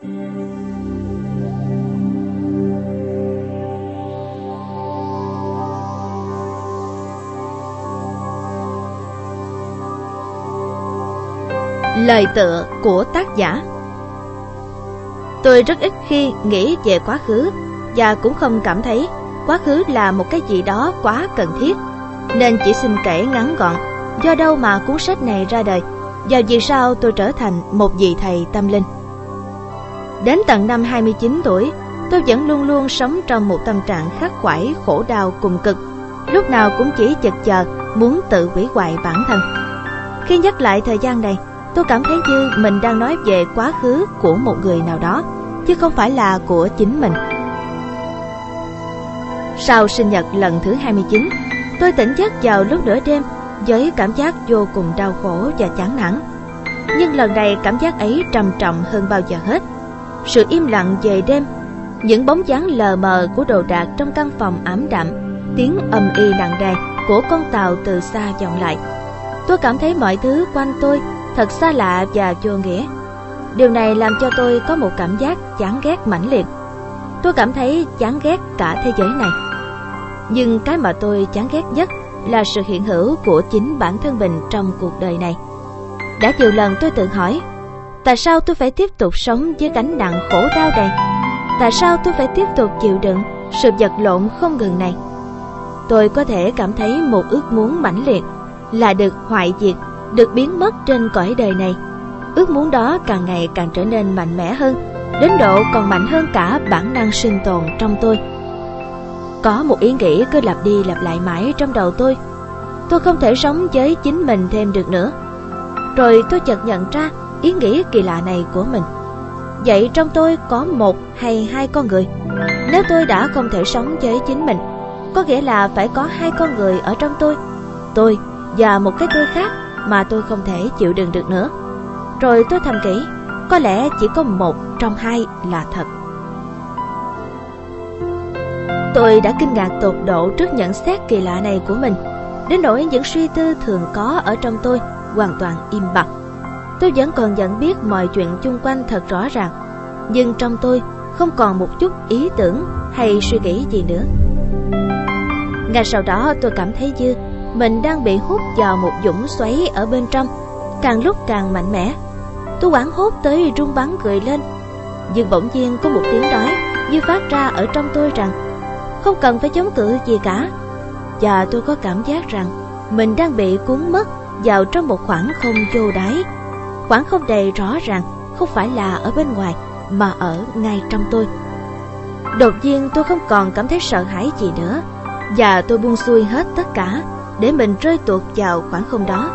Lời tựa của tác giả. Tôi rất ít khi nghĩ về quá khứ và cũng không cảm thấy quá khứ là một cái gì đó quá cần thiết, nên chỉ xin kể ngắn gọn do đâu mà cuốn sách này ra đời và vì sao tôi trở thành một vị thầy tâm linh. Đến tận năm 29 tuổi, tôi vẫn luôn luôn sống trong một tâm trạng khắc khoải, khổ đau cùng cực, lúc nào cũng chỉ chực chờ muốn tự hủy hoại bản thân. Khi nhắc lại thời gian này, tôi cảm thấy như mình đang nói về quá khứ của một người nào đó, chứ không phải là của chính mình. Sau sinh nhật lần thứ 29, tôi tỉnh giấc vào lúc nửa đêm với cảm giác vô cùng đau khổ và chán nản. Nhưng lần này cảm giác ấy trầm trọng hơn bao giờ hết. Sự im lặng về đêm, những bóng dáng lờ mờ của đồ đạc trong căn phòng ảm đạm, tiếng ầm ĩ nặng nề của con tàu từ xa vọng lại. Tôi cảm thấy mọi thứ quanh tôi thật xa lạ và vô nghĩa. Điều này làm cho tôi có một cảm giác chán ghét mãnh liệt. Tôi cảm thấy chán ghét cả thế giới này. Nhưng cái mà tôi chán ghét nhất là sự hiện hữu của chính bản thân mình trong cuộc đời này. Đã nhiều lần tôi tự hỏi, tại sao tôi phải tiếp tục sống với gánh nặng khổ đau này? Tại sao tôi phải tiếp tục chịu đựng sự vật lộn không ngừng này? Tôi có thể cảm thấy một ước muốn mãnh liệt là được hoại diệt, được biến mất trên cõi đời này. Ước muốn đó càng ngày càng trở nên mạnh mẽ hơn, đến độ còn mạnh hơn cả bản năng sinh tồn trong tôi. Có một ý nghĩ cứ lặp đi lặp lại mãi trong đầu tôi. Tôi không thể sống với chính mình thêm được nữa. Rồi tôi chợt nhận ra ý nghĩ kỳ lạ này của mình. Vậy trong tôi có một hay hai con người? Nếu tôi đã không thể sống với chính mình, có nghĩa là phải có hai con người ở trong tôi và một cái tôi khác mà tôi không thể chịu đựng được nữa. Rồi tôi thầm nghĩ, có lẽ chỉ có một trong hai là thật. Tôi đã kinh ngạc tột độ trước nhận xét kỳ lạ này của mình, đến nỗi những suy tư thường có ở trong tôi hoàn toàn im bặt. Tôi vẫn còn nhận biết mọi chuyện chung quanh thật rõ ràng, nhưng trong tôi không còn một chút ý tưởng hay suy nghĩ gì nữa. Ngay sau đó tôi cảm thấy như mình đang bị hút vào một vũng xoáy ở bên trong, càng lúc càng mạnh mẽ. Tôi hoảng hốt tới run bắn cười lên, nhưng bỗng nhiên có một tiếng nói như phát ra ở trong tôi rằng không cần phải chống cự gì cả. Và tôi có cảm giác rằng mình đang bị cuốn mất vào trong một khoảng không vô đáy. Khoảng không đầy rõ ràng không phải là ở bên ngoài mà ở ngay trong tôi. Đột nhiên tôi không còn cảm thấy sợ hãi gì nữa, và tôi buông xuôi hết tất cả để mình rơi tuột vào khoảng không đó.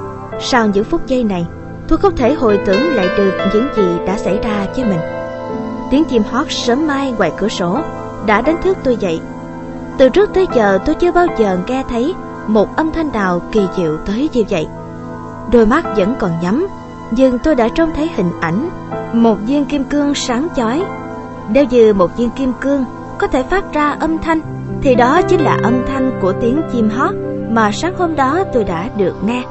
Sau những phút giây này, tôi không thể hồi tưởng lại được những gì đã xảy ra với mình. Tiếng chim hót sớm mai ngoài cửa sổ đã đánh thức tôi dậy. Từ trước tới giờ tôi chưa bao giờ nghe thấy một âm thanh nào kỳ diệu tới như vậy. Đôi mắt vẫn còn nhắm, nhưng tôi đã trông thấy hình ảnh một viên kim cương sáng chói. Nếu như một viên kim cương có thể phát ra âm thanh, thì đó chính là âm thanh của tiếng chim hót mà sáng hôm đó tôi đã được nghe.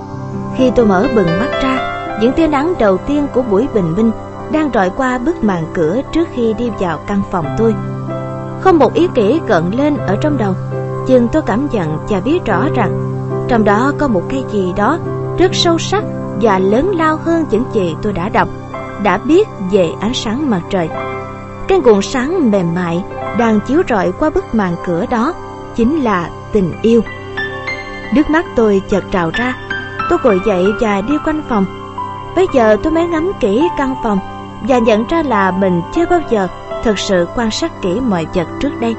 Khi tôi mở bừng mắt ra, những tia nắng đầu tiên của buổi bình minh đang rọi qua bức màn cửa trước khi đi vào căn phòng tôi. Không một ý nghĩ gợn lên ở trong đầu, nhưng tôi cảm nhận và biết rõ rằng trong đó có một cái gì đó rất sâu sắc và lớn lao hơn những gì tôi đã đọc, đã biết về ánh sáng mặt trời. Cái nguồn sáng mềm mại đang chiếu rọi qua bức màn cửa đó chính là tình yêu. Nước mắt tôi chợt trào ra. Tôi ngồi dậy và đi quanh phòng. Bây giờ tôi mới ngắm kỹ căn phòng và nhận ra là mình chưa bao giờ thực sự quan sát kỹ mọi vật trước đây.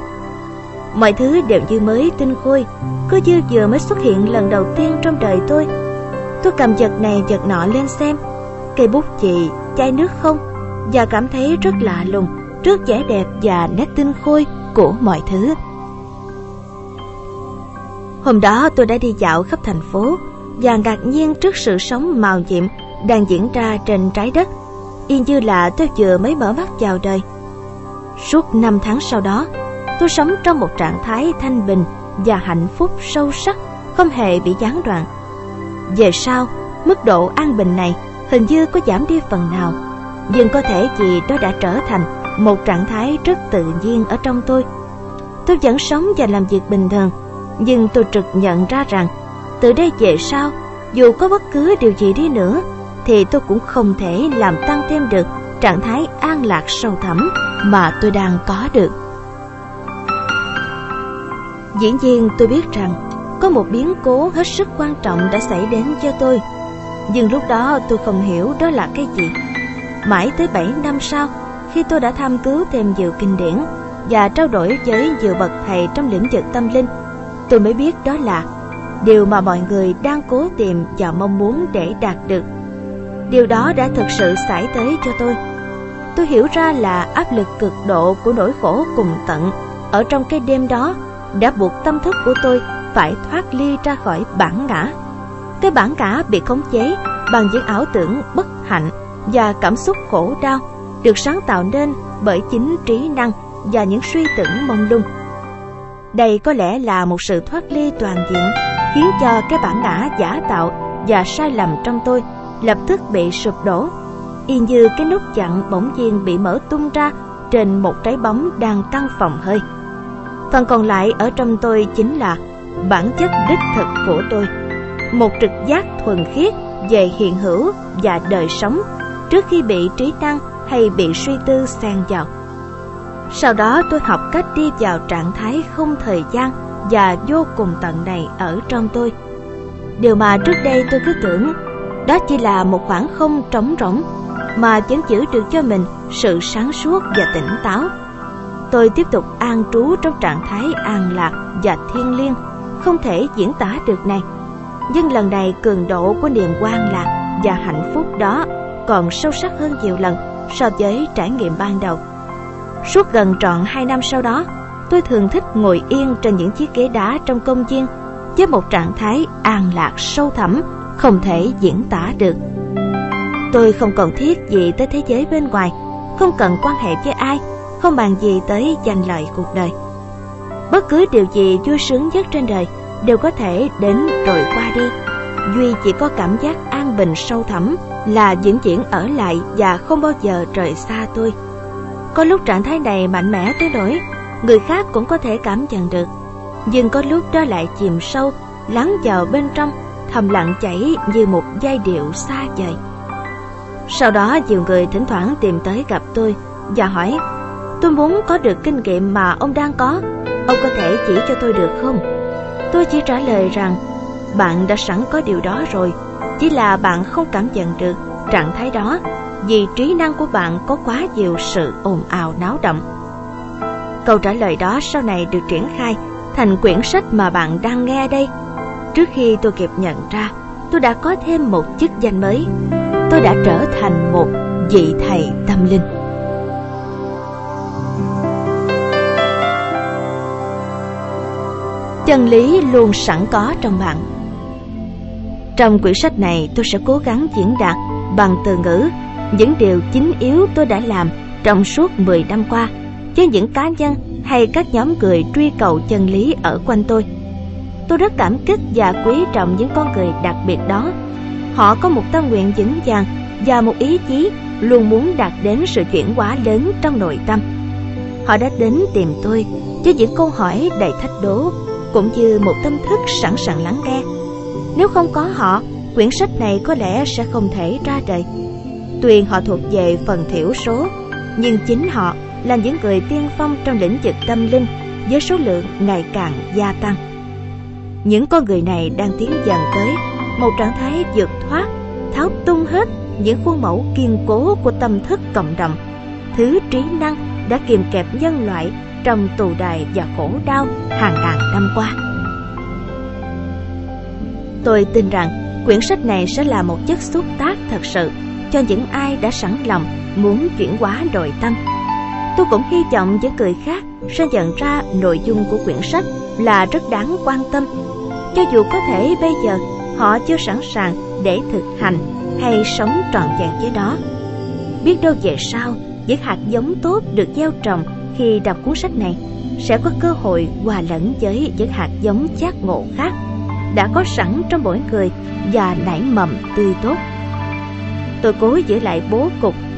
Mọi thứ đều như mới tinh khôi, cứ như vừa mới xuất hiện lần đầu tiên trong đời tôi. Tôi cầm vật này vật nọ lên xem, cây bút chì, chai nước không, và cảm thấy rất lạ lùng trước vẻ đẹp và nét tinh khôi của mọi thứ. Hôm đó tôi đã đi dạo khắp thành phố và ngạc nhiên trước sự sống màu nhiệm đang diễn ra trên trái đất, y như là tôi vừa mới mở mắt chào đời. Suốt 5 tháng sau đó, tôi sống trong một trạng thái thanh bình và hạnh phúc sâu sắc, không hề bị gián đoạn. Về sau, mức độ an bình này hình như có giảm đi phần nào. nhưng có thể vì đó đã trở thành một trạng thái rất tự nhiên ở trong tôi. Tôi vẫn sống và làm việc bình thường, nhưng tôi trực nhận ra rằng từ đây về sau, dù có bất cứ điều gì đi nữa, thì tôi cũng không thể làm tăng thêm được trạng thái an lạc sâu thẳm mà tôi đang có được. Dĩ nhiên tôi biết rằng có một biến cố hết sức quan trọng đã xảy đến cho tôi, nhưng lúc đó tôi không hiểu đó là cái gì. Mãi tới 7 năm sau, khi tôi đã tham cứu thêm nhiều kinh điển và trao đổi với nhiều bậc thầy trong lĩnh vực tâm linh, tôi mới biết đó là điều mà mọi người đang cố tìm và mong muốn để đạt được. Điều đó đã thực sự xảy tới cho tôi. Tôi hiểu ra là áp lực cực độ của nỗi khổ cùng tận ở trong cái đêm đó đã buộc tâm thức của tôi phải thoát ly ra khỏi bản ngã. Cái bản ngã bị khống chế bằng những ảo tưởng bất hạnh và cảm xúc khổ đau được sáng tạo nên bởi chính trí năng và những suy tưởng mông lung. Đây có lẽ là một sự thoát ly toàn diện khiến cho cái bản ngã giả tạo và sai lầm trong tôi lập tức bị sụp đổ, y như cái nút chặn bỗng nhiên bị mở tung ra trên một trái bóng đang căng phòng hơi. Phần còn lại ở trong tôi chính là bản chất đích thực của tôi, một trực giác thuần khiết về hiện hữu và đời sống trước khi bị trí năng hay bị suy tư xen vào. Sau đó tôi học cách đi vào trạng thái không thời gian và vô cùng tận này ở trong tôi. Điều mà trước đây tôi cứ tưởng đó chỉ là một khoảng không trống rỗng, mà vẫn giữ được cho mình sự sáng suốt và tỉnh táo. Tôi tiếp tục an trú trong trạng thái an lạc và thiêng liêng không thể diễn tả được này. Nhưng lần này cường độ của niềm hoan lạc và hạnh phúc đó còn sâu sắc hơn nhiều lần so với trải nghiệm ban đầu. Suốt gần trọn 2 năm sau đó, tôi thường thích ngồi yên trên những chiếc ghế đá trong công viên với một trạng thái an lạc sâu thẳm không thể diễn tả được. Tôi không cần thiết gì tới thế giới bên ngoài, không cần quan hệ với ai, không bàn gì tới danh lợi cuộc đời. Bất cứ điều gì vui sướng nhất trên đời đều có thể đến rồi qua đi. Duy chỉ có cảm giác an bình sâu thẳm là vĩnh viễn ở lại và không bao giờ rời xa tôi. Có lúc trạng thái này mạnh mẽ tới nỗi người khác cũng có thể cảm nhận được, nhưng có lúc đó lại chìm sâu, lắng vào bên trong, thầm lặng chảy như một giai điệu xa vời. Sau đó nhiều người thỉnh thoảng tìm tới gặp tôi và hỏi: tôi muốn có được kinh nghiệm mà ông đang có, ông có thể chỉ cho tôi được không? Tôi chỉ trả lời rằng bạn đã sẵn có điều đó rồi, chỉ là bạn không cảm nhận được trạng thái đó vì trí năng của bạn có quá nhiều sự ồn ào náo động. Câu trả lời đó sau này được triển khai thành quyển sách mà bạn đang nghe đây. Trước khi tôi kịp nhận ra, tôi đã có thêm một chức danh mới. Tôi đã trở thành một vị thầy tâm linh. Chân lý luôn sẵn có trong bạn. Trong quyển sách này, tôi sẽ cố gắng diễn đạt bằng từ ngữ những điều chính yếu tôi đã làm trong suốt 10 năm qua với những cá nhân hay các nhóm người truy cầu chân lý ở quanh tôi. Tôi rất cảm kích và quý trọng những con người đặc biệt đó. Họ có một tâm nguyện vững vàng và một ý chí luôn muốn đạt đến sự chuyển hóa lớn trong nội tâm. Họ đã đến tìm tôi với những câu hỏi đầy thách đố, cũng như một tâm thức sẵn sàng lắng nghe. Nếu không có họ, quyển sách này có lẽ sẽ không thể ra đời. Tuy họ thuộc về phần thiểu số, nhưng chính họ là những người tiên phong trong lĩnh vực tâm linh với số lượng ngày càng gia tăng. Những con người này đang tiến dần tới một trạng thái vượt thoát, tháo tung hết những khuôn mẫu kiên cố của tâm thức cộng đồng, thứ trí năng đã kìm kẹp nhân loại trong tù đày và khổ đau hàng ngàn năm qua. Tôi tin rằng quyển sách này sẽ là một chất xúc tác thật sự cho những ai đã sẵn lòng muốn chuyển hóa nội tâm. Tôi cũng hy vọng những người khác sẽ nhận ra nội dung của quyển sách là rất đáng quan tâm, cho dù có thể bây giờ họ chưa sẵn sàng để thực hành hay sống trọn vẹn với nó. Biết đâu về sau, những hạt giống tốt được gieo trồng khi đọc cuốn sách này sẽ có cơ hội hòa lẫn với những hạt giống giác ngộ khác đã có sẵn trong mỗi người và nảy mầm tươi tốt. Tôi cố giữ lại bố cục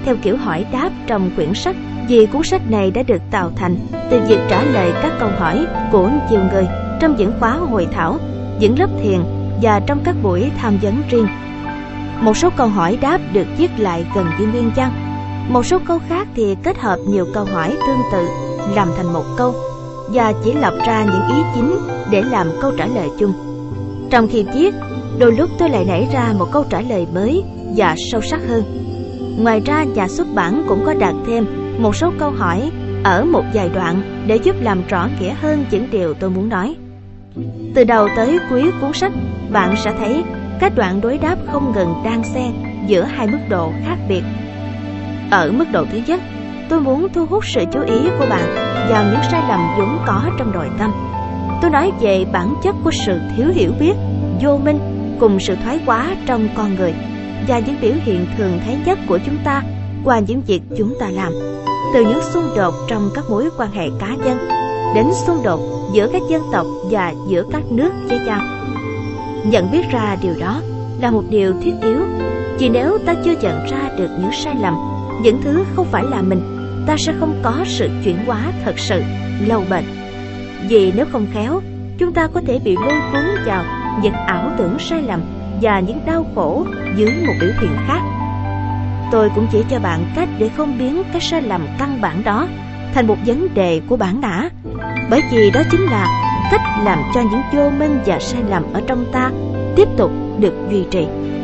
theo kiểu hỏi đáp trong quyển sách, vì cuốn sách này đã được tạo thành từ việc trả lời các câu hỏi của nhiều người trong những khóa hội thảo, những lớp thiền và trong các buổi tham vấn riêng. Một số câu hỏi đáp được viết lại gần như nguyên văn, một số câu khác thì kết hợp nhiều câu hỏi tương tự làm thành một câu và chỉ lọc ra những ý chính để làm câu trả lời chung. Trong khi viết, đôi lúc tôi lại nảy ra một câu trả lời mới và sâu sắc hơn. Ngoài ra, nhà xuất bản cũng có đặt thêm một số câu hỏi ở một vài đoạn để giúp làm rõ nghĩa hơn những điều tôi muốn nói. Từ đầu tới cuối cuốn sách, bạn sẽ thấy các đoạn đối đáp không ngừng đan xen giữa hai mức độ khác biệt. Ở mức độ thứ nhất, tôi muốn thu hút sự chú ý của bạn vào những sai lầm vốn có trong nội tâm. Tôi nói về bản chất của sự thiếu hiểu biết, vô minh cùng sự thoái hóa trong con người và những biểu hiện thường thấy nhất của chúng ta qua những việc chúng ta làm, từ những xung đột trong các mối quan hệ cá nhân đến xung đột giữa các dân tộc và giữa các nước với nhau. Nhận biết ra điều đó là một điều thiết yếu, vì nếu ta chưa nhận ra được những sai lầm, những thứ không phải là mình, ta sẽ không có sự chuyển hóa thật sự lâu bền. Vì nếu không khéo, chúng ta có thể bị lôi cuốn vào những ảo tưởng sai lầm và những đau khổ dưới một biểu hiện khác. Tôi cũng chỉ cho bạn cách để không biến cái sai lầm căn bản đó thành một vấn đề của bản ngã, bởi vì đó chính là cách làm cho những vô minh và sai lầm ở trong ta tiếp tục được duy trì.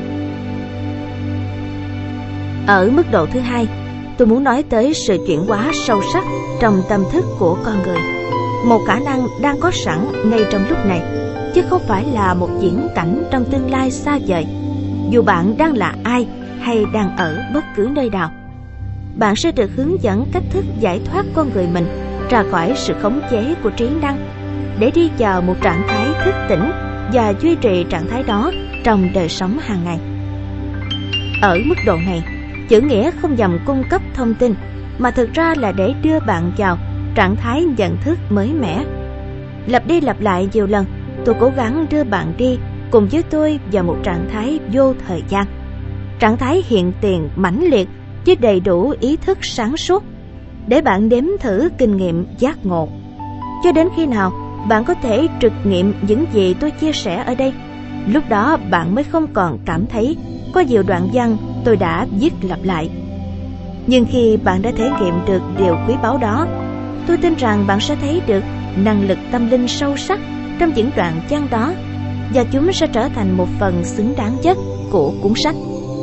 Ở mức độ thứ hai, tôi muốn nói tới sự chuyển hóa sâu sắc trong tâm thức của con người, một khả năng đang có sẵn ngay trong lúc này, chứ không phải là một viễn cảnh trong tương lai xa vời. Dù bạn đang là ai hay đang ở bất cứ nơi nào, bạn sẽ được hướng dẫn cách thức giải thoát con người mình ra khỏi sự khống chế của trí năng để đi vào một trạng thái thức tỉnh và duy trì trạng thái đó trong đời sống hàng ngày. Ở mức độ này, chữ nghĩa không nhằm cung cấp thông tin, mà thực ra là để đưa bạn vào trạng thái nhận thức mới mẻ. Lặp đi lặp lại nhiều lần, tôi cố gắng đưa bạn đi cùng với tôi vào một trạng thái vô thời gian, trạng thái hiện tiền mãnh liệt với đầy đủ ý thức sáng suốt, để bạn nếm thử kinh nghiệm giác ngộ. Cho đến khi nào bạn có thể trực nghiệm những gì tôi chia sẻ ở đây, lúc đó bạn mới không còn cảm thấy có nhiều đoạn văn tôi đã viết lặp lại. Nhưng khi bạn đã thể nghiệm được điều quý báu đó, tôi tin rằng bạn sẽ thấy được năng lực tâm linh sâu sắc trong những đoạn văn đó, và chúng sẽ trở thành một phần xứng đáng nhất của cuốn sách.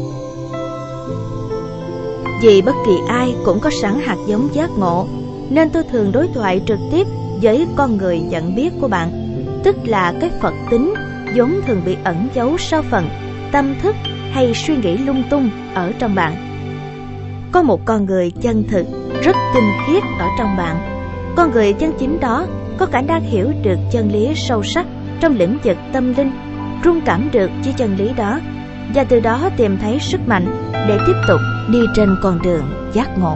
Vì bất kỳ ai cũng có sẵn hạt giống giác ngộ, nên tôi thường đối thoại trực tiếp với con người nhận biết của bạn, tức là cái Phật tính vốn thường bị ẩn giấu sau phần tâm thức hay suy nghĩ lung tung ở trong bạn. Có một con người chân thực, rất tinh khiết ở trong bạn. Con người chân chính đó có khả năng hiểu được chân lý sâu sắc trong lĩnh vực tâm linh, rung cảm được với chân lý đó, và từ đó tìm thấy sức mạnh để tiếp tục đi trên con đường giác ngộ.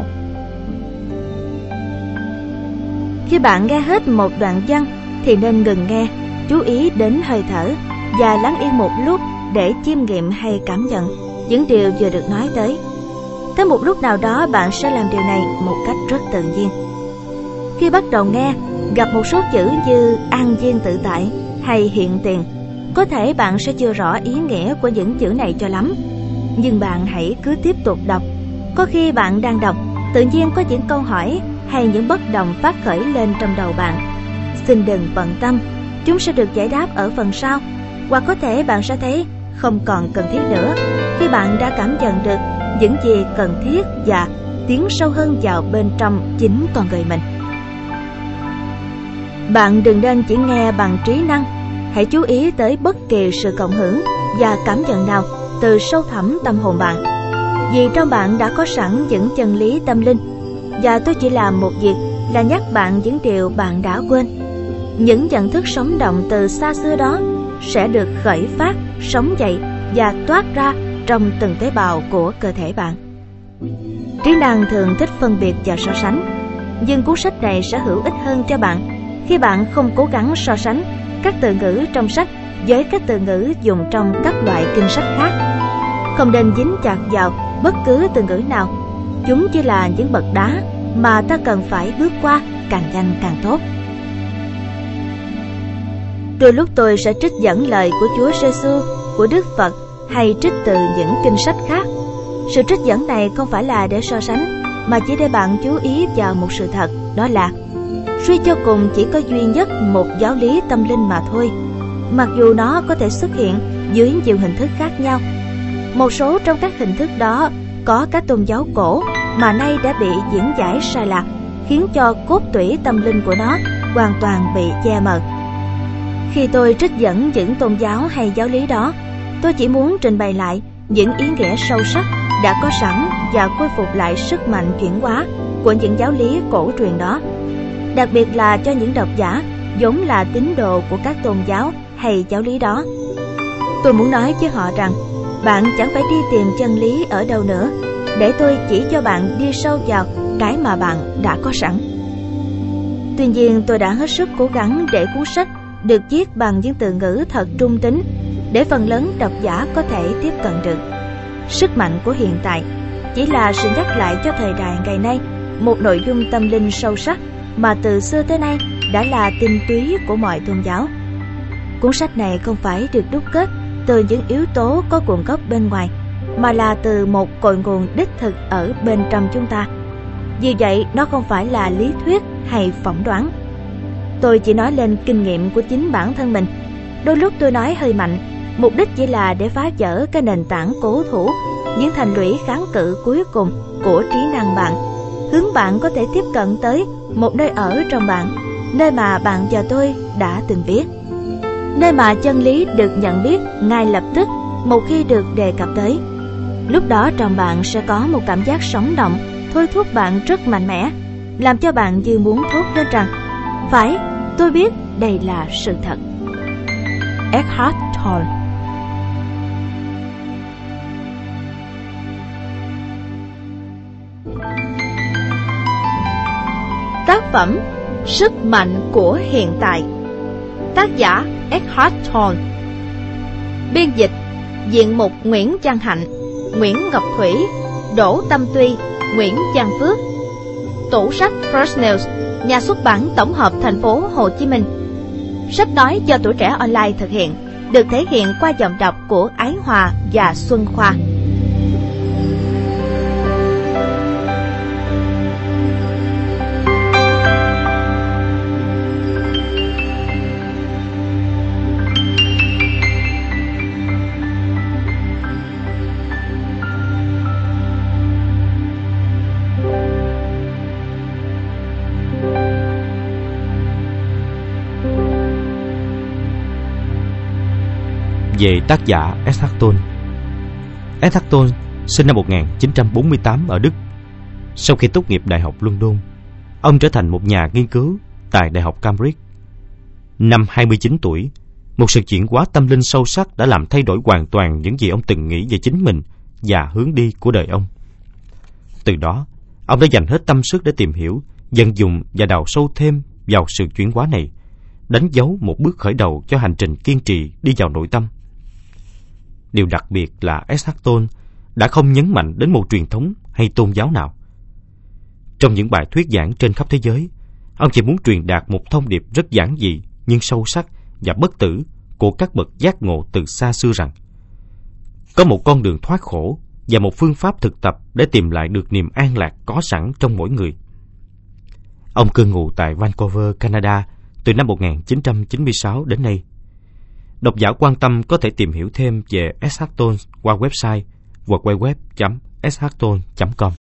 Khi bạn nghe hết một đoạn văn thì nên ngừng nghe, chú ý đến hơi thở và lắng yên một lúc để chiêm nghiệm hay cảm nhận những điều vừa được nói tới. Tới một lúc nào đó bạn sẽ làm điều này một cách rất tự nhiên. Khi bắt đầu nghe, gặp một số chữ như an nhiên tự tại hay hiện tiền, có thể bạn sẽ chưa rõ ý nghĩa của những chữ này cho lắm, nhưng bạn hãy cứ tiếp tục đọc. Có khi bạn đang đọc, tự nhiên có những câu hỏi hay những bất đồng phát khởi lên trong đầu bạn. Xin đừng bận tâm, chúng sẽ được giải đáp ở phần sau. Hoặc có thể bạn sẽ thấy không còn cần thiết nữa khi bạn đã cảm nhận được những gì cần thiết và tiến sâu hơn vào bên trong chính con người mình. Bạn đừng nên chỉ nghe bằng trí năng, hãy chú ý tới bất kỳ sự cộng hưởng và cảm nhận nào từ sâu thẳm tâm hồn bạn, vì trong bạn đã có sẵn những chân lý tâm linh, và tôi chỉ làm một việc là nhắc bạn những điều bạn đã quên. Những nhận thức sống động từ xa xưa đó sẽ được khởi phát, sống dậy và toát ra trong từng tế bào của cơ thể bạn. Trí năng thường thích phân biệt và so sánh, nhưng cuốn sách này sẽ hữu ích hơn cho bạn khi bạn không cố gắng so sánh các từ ngữ trong sách với các từ ngữ dùng trong các loại kinh sách khác. Không nên dính chặt vào bất cứ từ ngữ nào. Chúng chỉ là những bậc đá mà ta cần phải bước qua, càng nhanh càng tốt. Đôi lúc tôi sẽ trích dẫn lời của Chúa Giêsu, của Đức Phật hay trích từ những kinh sách khác. Sự trích dẫn này không phải là để so sánh, mà chỉ để bạn chú ý vào một sự thật, đó là suy cho cùng chỉ có duy nhất một giáo lý tâm linh mà thôi, mặc dù nó có thể xuất hiện dưới nhiều hình thức khác nhau. Một số trong các hình thức đó có các tôn giáo cổ mà nay đã bị diễn giải sai lạc, khiến cho cốt tủy tâm linh của nó hoàn toàn bị che mờ. Khi tôi trích dẫn những tôn giáo hay giáo lý đó, tôi chỉ muốn trình bày lại những ý nghĩa sâu sắc đã có sẵn và khôi phục lại sức mạnh chuyển hóa của những giáo lý cổ truyền đó, đặc biệt là cho những độc giả vốn là tín đồ của các tôn giáo hay giáo lý đó. Tôi muốn nói với họ rằng bạn chẳng phải đi tìm chân lý ở đâu nữa, để tôi chỉ cho bạn đi sâu vào cái mà bạn đã có sẵn. Tuy nhiên, tôi đã hết sức cố gắng để cuốn sách được viết bằng những từ ngữ thật trung tính, để phần lớn độc giả có thể tiếp cận được. Sức mạnh của hiện tại chỉ là sự nhắc lại cho thời đại ngày nay một nội dung tâm linh sâu sắc mà từ xưa tới nay đã là tinh túy của mọi tôn giáo. Cuốn sách này không phải được đúc kết từ những yếu tố có nguồn gốc bên ngoài, mà là từ một cội nguồn đích thực ở bên trong chúng ta. Vì vậy, nó không phải là lý thuyết hay phỏng đoán. Tôi chỉ nói lên kinh nghiệm của chính bản thân mình. Đôi lúc tôi nói hơi mạnh, mục đích chỉ là để phá vỡ cái nền tảng cố thủ, những thành lũy kháng cự cuối cùng của trí năng bạn, hướng bạn có thể tiếp cận tới một nơi ở trong bạn, nơi mà bạn và tôi đã từng biết, nơi mà chân lý được nhận biết ngay lập tức một khi được đề cập tới. Lúc đó trong bạn sẽ có một cảm giác sống động, thôi thúc bạn rất mạnh mẽ, làm cho bạn như muốn thốt lên rằng: phải, tôi biết đây là sự thật. Eckhart Tolle. Tác phẩm Sức mạnh của hiện tại. Tác giả Eckhart Tolle. Biên dịch Diện mục Nguyễn Văn Hạnh, Nguyễn Ngọc Thủy, Đỗ Tâm Tuy, Nguyễn Văn Phước. Tủ sách First News, nhà xuất bản tổng hợp thành phố Hồ Chí Minh. Sách nói do Tuổi Trẻ Online thực hiện, được thể hiện qua giọng đọc của Ái Hòa và Xuân Khoa. Về tác giả Eckhart Tolle. Eckhart Tolle sinh năm 1948 ở Đức. Sau khi tốt nghiệp Đại học London, ông trở thành một nhà nghiên cứu tại Đại học Cambridge. Năm 29 tuổi, một sự chuyển hóa tâm linh sâu sắc đã làm thay đổi hoàn toàn những gì ông từng nghĩ về chính mình và hướng đi của đời ông. Từ đó, ông đã dành hết tâm sức để tìm hiểu, vận dụng và đào sâu thêm vào sự chuyển hóa này, đánh dấu một bước khởi đầu cho hành trình kiên trì đi vào nội tâm. Điều đặc biệt là Eckhart Tolle đã không nhấn mạnh đến một truyền thống hay tôn giáo nào. Trong những bài thuyết giảng trên khắp thế giới, ông chỉ muốn truyền đạt một thông điệp rất giản dị nhưng sâu sắc và bất tử của các bậc giác ngộ từ xa xưa rằng có một con đường thoát khổ và một phương pháp thực tập để tìm lại được niềm an lạc có sẵn trong mỗi người. Ông cư ngụ tại Vancouver, Canada từ năm 1996 đến nay. Độc giả quan tâm có thể tìm hiểu thêm về Eckhart Tolle qua website www.eckharttolle.com.